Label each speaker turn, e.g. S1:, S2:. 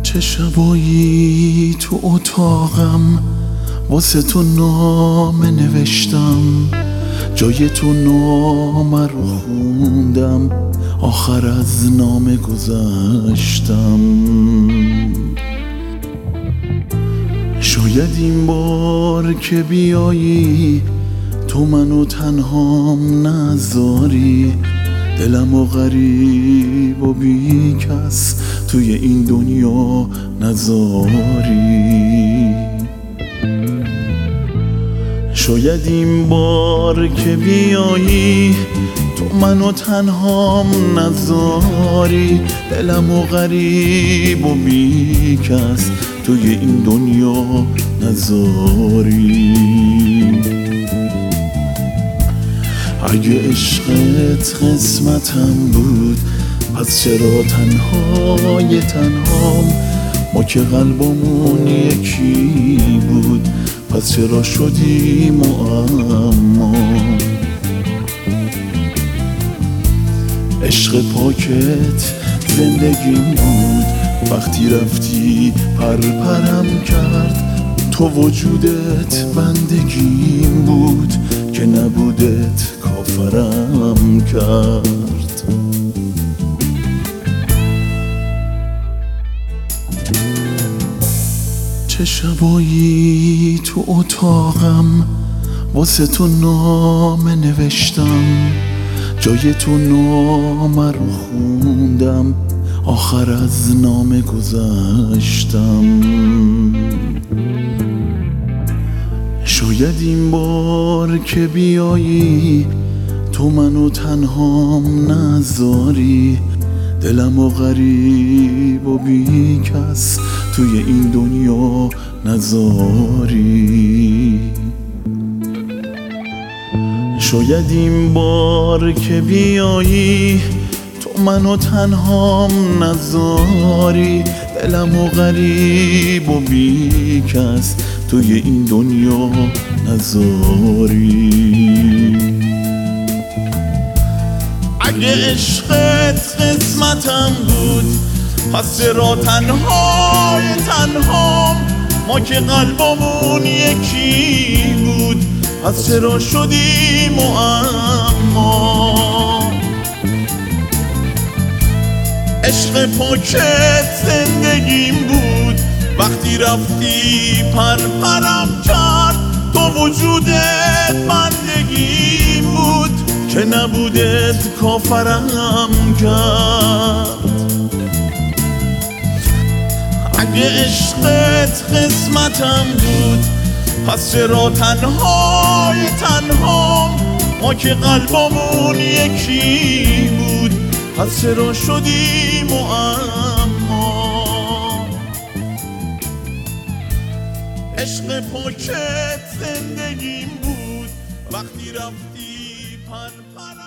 S1: چه شبایی تو اتاقم واسه تو نامه نوشتم، جای تو نامه رو خوندم، آخر از نامه گذشتم. شاید این بار که بیایی تو منو تنهام نذاری، دلم و غریب و بی کس توی این دنیا نذاری. شاید این بار که بیایی تو منو تنهام نذاری، دلم و غریب و بی کس توی این دنیا نذاری. اگه عشقت قسمتم بود پس چرا تنهای تنهام؟ ما که قلبمون یکی بود پس چرا شدی معما؟ عشق پاکت زندگیم بود، وقتی رفتی پرپرم کرد. تو وجودت بندگیم بود که نبودت کافرم کرد. چه شبایی تو اتاقم واسه تو نامه نوشتم، جای تو نامه رو خوندم، آخر از نامه گذشتم. شاید این بار که بیایی تو منو تنهام نذاری، دلم و غریب و بی کس توی این دنیا نذاری. شاید این بار که بیایی تو منو تنهام نذاری، دلم و غریب و بی کس توی این دنیا نذاری. اگه عشقت قسمتم بود پس چرا تنهای تنهام؟ ما که قلبمون یکی بود پس چرا شدی معما؟ عشق پاکت زندگیم بود، وقتی رفتی پرپرم کرد. تو وجودت بندگیم بود که نبودت کافرم کرد. اگه عشقت قسمتم بود پس چرا تنهای تنهام؟ ما که قلبمون یکی بود پس چرا شدی معما؟ عشق پاکت زندگیم بود، وقتی رفتی پرپرم